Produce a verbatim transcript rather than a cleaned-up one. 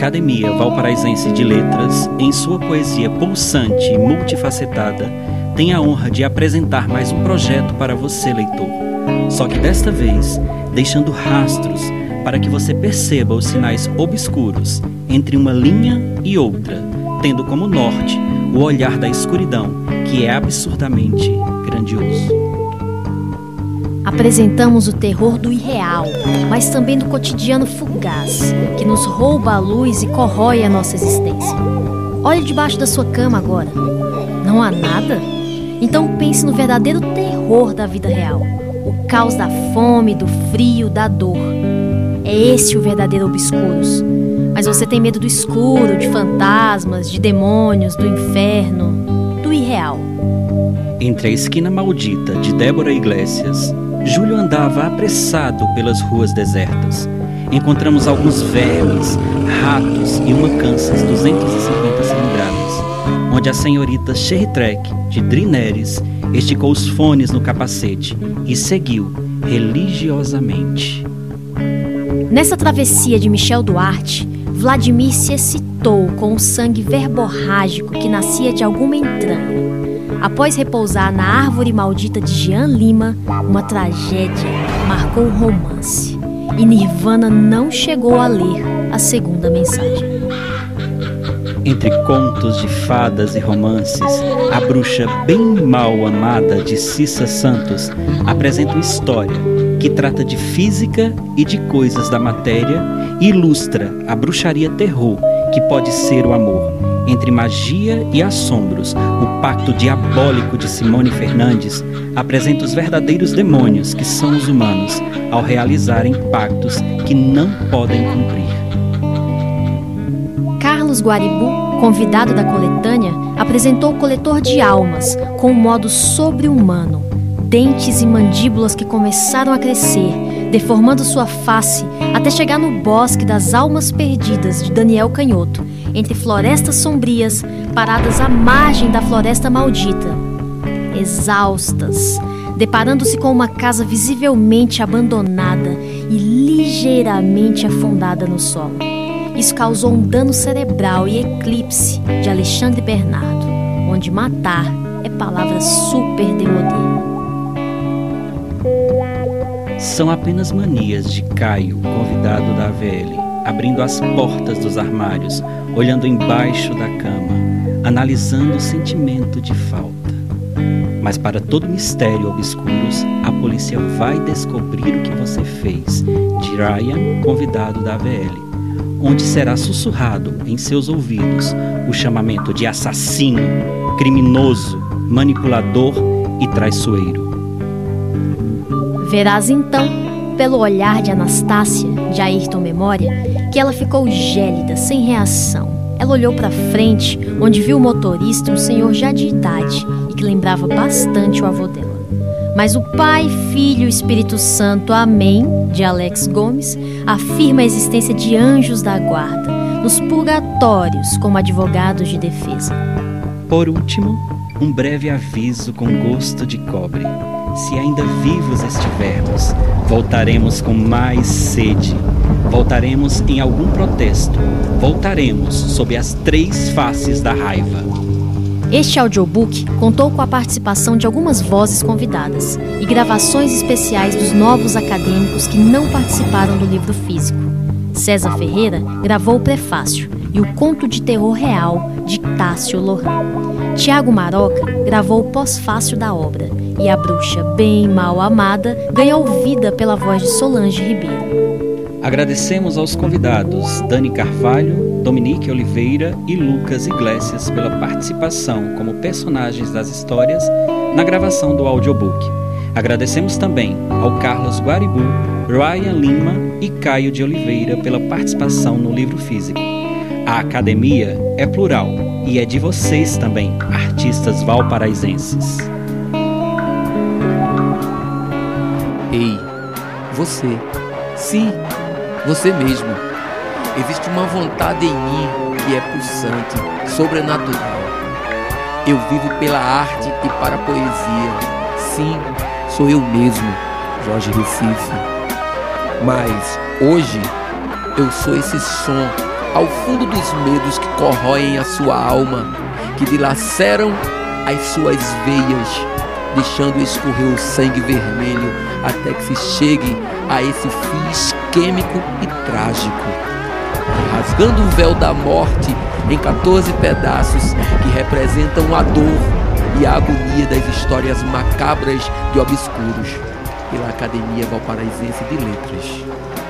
Academia Valparaísense de Letras, em sua poesia pulsante e multifacetada, tem a honra de apresentar mais um projeto para você, leitor. Só que desta vez, deixando rastros para que você perceba os sinais obscuros entre uma linha e outra, tendo como norte o olhar da escuridão, que é absurdamente grandioso. Apresentamos o terror do irreal, mas também do cotidiano fugaz, que nos rouba a luz e corrói a nossa existência. Olhe debaixo da sua cama agora. Não há nada? Então pense no verdadeiro terror da vida real. O caos da fome, do frio, da dor. É esse o verdadeiro obscuros. Mas você tem medo do escuro, de fantasmas, de demônios, do inferno, do irreal. Entre a esquina maldita de Débora Iglesias, Júlio andava apressado pelas ruas desertas. Encontramos alguns vermes, ratos e uma Kansas duzentas e cinquenta cilindradas, onde a senhorita Sherry Trek, de Drineres, esticou os fones no capacete e seguiu religiosamente. Nessa travessia de Michel Duarte, Vladimir se excitou com o sangue verborrágico que nascia de alguma entranha. Após repousar na árvore maldita de Jean Lima, uma tragédia marcou o romance. E Nirvana não chegou a ler a segunda mensagem. Entre contos de fadas e romances, a bruxa bem mal amada de Cissa Santos apresenta uma história que trata de física e de coisas da matéria e ilustra a bruxaria terror que pode ser o amor. Entre magia e assombros, o pacto diabólico de Simone Fernandes apresenta os verdadeiros demônios que são os humanos ao realizarem pactos que não podem cumprir. Carlos Guaribu, convidado da coletânea, apresentou o coletor de almas com um modo sobre-humano, dentes e mandíbulas que começaram a crescer, deformando sua face até chegar no Bosque das Almas Perdidas de Daniel Canhoto, entre florestas sombrias, paradas à margem da floresta maldita. Exaustas, deparando-se com uma casa visivelmente abandonada e ligeiramente afundada no solo. Isso causou um dano cerebral e eclipse de Alexandre Bernardo, onde matar é palavra super demodê. São apenas manias de Caio, convidado da A V L, abrindo as portas dos armários, olhando embaixo da cama, analisando o sentimento de falta. Mas para todo mistério obscuros, a polícia vai descobrir o que você fez, de Ryan, convidado da A V L, onde será sussurrado em seus ouvidos o chamamento de assassino, criminoso, manipulador e traiçoeiro. Verás então, pelo olhar de Anastácia, de Ayrton Memória, que ela ficou gélida, sem reação. Ela olhou para frente, onde viu o motorista, um senhor já de idade, e que lembrava bastante o avô dela. Mas o Pai, Filho e Espírito Santo, Amém, de Alex Gomes, afirma a existência de anjos da guarda, nos purgatórios como advogados de defesa. Por último, um breve aviso com gosto de cobre. Se ainda vivos estivermos, voltaremos com mais sede. Voltaremos em algum protesto. Voltaremos sob as três faces da raiva. Este audiobook contou com a participação de algumas vozes convidadas e gravações especiais dos novos acadêmicos que não participaram do livro físico. César Ferreira gravou o prefácio e o conto de terror real de Tássio Lohan. Tiago Maroca gravou o pós-fácio da obra e a bruxa bem mal amada ganhou vida pela voz de Solange Ribeiro. Agradecemos aos convidados Dani Carvalho, Dominique Oliveira e Lucas Iglesias pela participação como personagens das histórias na gravação do audiobook. Agradecemos também ao Carlos Guaribu, Ryan Lima e Caio de Oliveira pela participação no livro físico. A academia é plural e é de vocês também, artistas valparaísenses. Ei, você, sim, você mesmo. Existe uma vontade em mim que é pulsante, sobrenatural. Eu vivo pela arte e para a poesia. Sim, sou eu mesmo, Jorge Recife. Mas hoje eu sou esse som ao fundo dos medos que corroem a sua alma, que dilaceram as suas veias, deixando escorrer o sangue vermelho até que se chegue a esse fim isquêmico e trágico, rasgando o véu da morte em quatorze pedaços que representam a dor e a agonia das histórias macabras de Obscuros, pela Academia Valparaísense de Letras.